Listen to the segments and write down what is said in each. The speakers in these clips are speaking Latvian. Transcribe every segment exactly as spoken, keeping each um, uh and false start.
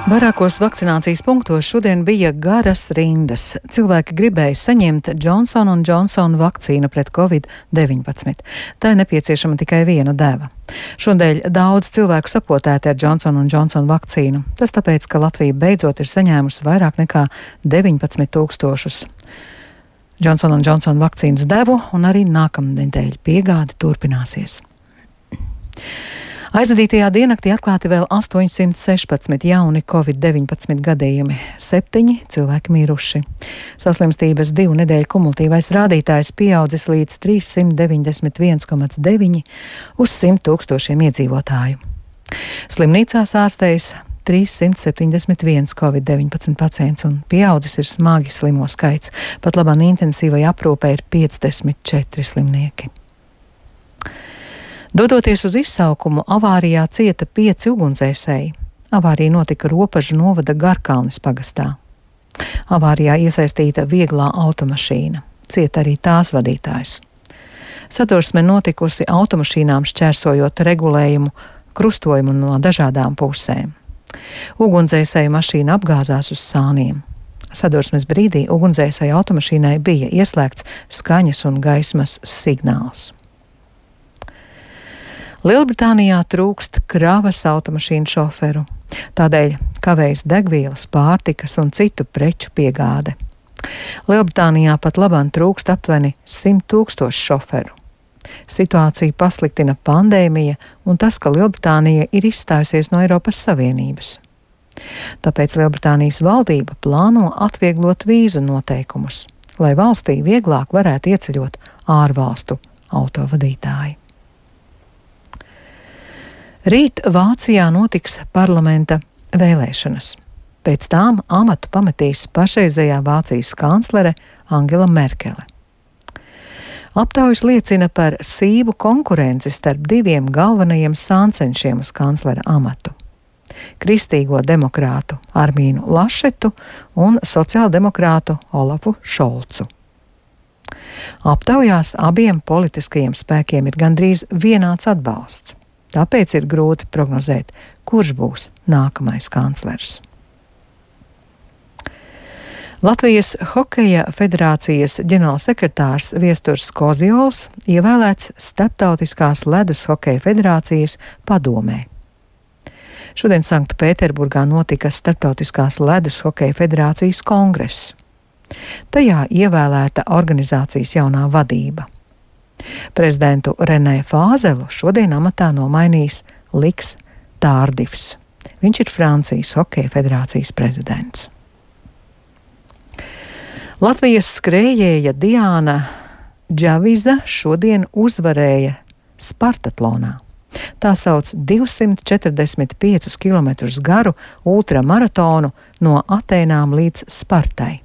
Vairākos vakcinācijas punktos šodien bija garas rindas. Cilvēki gribēja saņemt Johnson un Johnson vakcīnu pret covid deviņpadsmit. Tā ir nepieciešama tikai viena deva. Šodien daudz cilvēku sapotēti ar Johnson un Johnson vakcīnu. Tas tāpēc, ka Latvija beidzot ir saņēmusi vairāk nekā deviņpadsmit tūkstošus Johnson un Johnson vakcīnas devu, un arī nākamnedēļ piegāde turpināsies. Aizvadītajā diennaktī atklāti vēl astoņsimt sešpadsmit jauni covid deviņpadsmit gadījumi, septiņi cilvēki miruši. Saslimstības divu nedēļu kumulatīvais rādītājs pieaudzis līdz trīssimt deviņdesmit viens komats deviņi uz simt tūkstošiem iedzīvotāju. Slimnīcās ārstējas trīssimt septiņdesmit viens covid deviņpadsmit pacients un pieaudzis ir smagi slimo skaits. Pat labāk intensīvai aprūpei ir piecdesmit četri slimnieki. Dodoties uz izsaukumu, avārijā cieta pieci ugunsdzēsēji. Avārija notika Ropažu novada Garkalnes pagastā. Avārijā iesaistīta vieglā automašīna. Cieta arī tās vadītājs. Sadursme notikusi automašīnām šķērsojot regulējumu krustojumu no dažādām pusēm. Ugunsdzēsēju mašīna apgāzās uz sāniem. Sadursmes brīdī ugunsdzēsēju automašīnai bija ieslēgts skaņas un gaismas signāls. Lielbritānijā trūkst kravas automašīnu šoferu. Tādēļ kavējas degvielas, pārtikas un citu preču piegāde. Lielbritānijā pat labāk trūkst aptuveni simt tūkstoši šoferu. Situāciju pasliktina pandēmija un tas, ka Lielbritānija ir izstājusies no Eiropas Savienības. Tāpēc Lielbritānijas valdība plāno atvieglot vīzu noteikumus, lai valstī vieglāk varētu ieceļot ārvalstu autovadītāji. Rīt Vācijā notiks parlamenta vēlēšanas. Pēc tām amatu pametīs pašreizējā Vācijas kanclere Angela Merkele. Aptaujas liecina par sīvu konkurenci starp diviem galvenajiem sāncenšiem uz kanclera amatu - kristīgo demokrātu Armīnu Lašetu un sociāldemokrātu Olafu Šolcu. Aptaujās abiem politiskajiem spēkiem ir gandrīz vienāds atbalsts. Tāpēc ir grūti prognozēt, kurš būs nākamais kanclers. Latvijas Hokeja federācijas ģenerālsekretārs Viesturs Koziols ievēlēts Starptautiskās ledus hokeja federācijas padomē. Šodien Sanktpēterburgā notika Starptautiskās ledus hokeja federācijas kongress. Tajā ievēlēta organizācijas jaunā vadība. Prezidentu Renē Fāzelu šodien amatā nomainīs Liks Tārdivs. Viņš ir Francijas Hokeja federācijas prezidents. Latvijas skrējēja Diāna Džaviza šodien uzvarēja Spartatlonā. Tā sauc divsimt četrdesmit piecus kilometrus garu ultramaratonu no Atēnām līdz Spartai.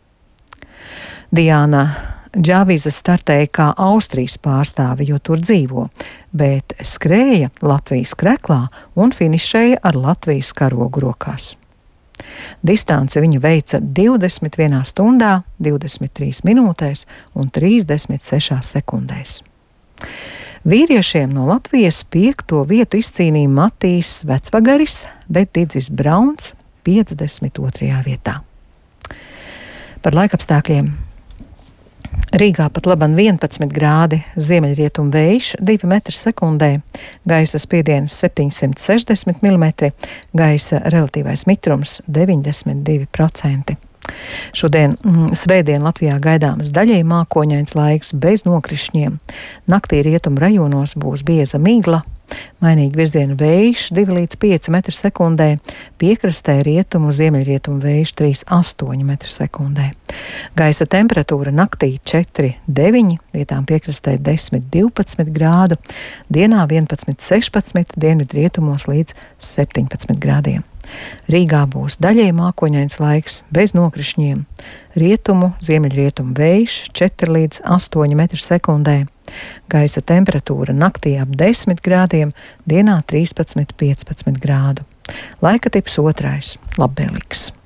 Diāna Džaviza startēja kā Austrijas pārstāve, jo tur dzīvo, bet skrēja Latvijas kreklā un finišēja ar Latvijas karogu rokās. Distanci viņa veica divdesmit vienā stundā, divdesmit trīs minūtēs un trīsdesmit sešās sekundēs. Vīriešiem no Latvijas piekto vietu izcīnīja Matīs Vecvagaris, bet Didzis Brauns piecdesmit otrajā vietā. Par laikapstākļiem. Rīgā pat labāk vienpadsmit grādi, ziemeļrietumu vējš divi metri sekundē, gaisa spiediens septiņsimt sešdesmit milimetri, gaisa relatīvais mitrums deviņdesmit divi procenti. Šodien mm, svētdien Latvijā gaidāms daļēji mākoņains laiks bez nokrišņiem. Naktī rietumu rajonos būs bieza migla, mainīgi virziena vējš divi līdz pieci metri sekundē, piekrastē rietumu, ziemeļrietumu vējš trīs līdz astoņi metri sekundē. Gaisa temperatūra naktī četri deviņi, vietām piekrastē desmit divpadsmit grādu, dienā vienpadsmit sešpadsmit, dienvidrietumos līdz septiņpadsmit grādiem. Rīgā būs daļēji mākoņains laiks bez nokrišņiem, rietumu, ziemeļrietumu vējš četri līdz astoņi metri sekundē. Gaisa temperatūra naktī ap desmit grādiem, dienā trīspadsmit piecpadsmit grādu. Laika tips otrais - labvēlīgs.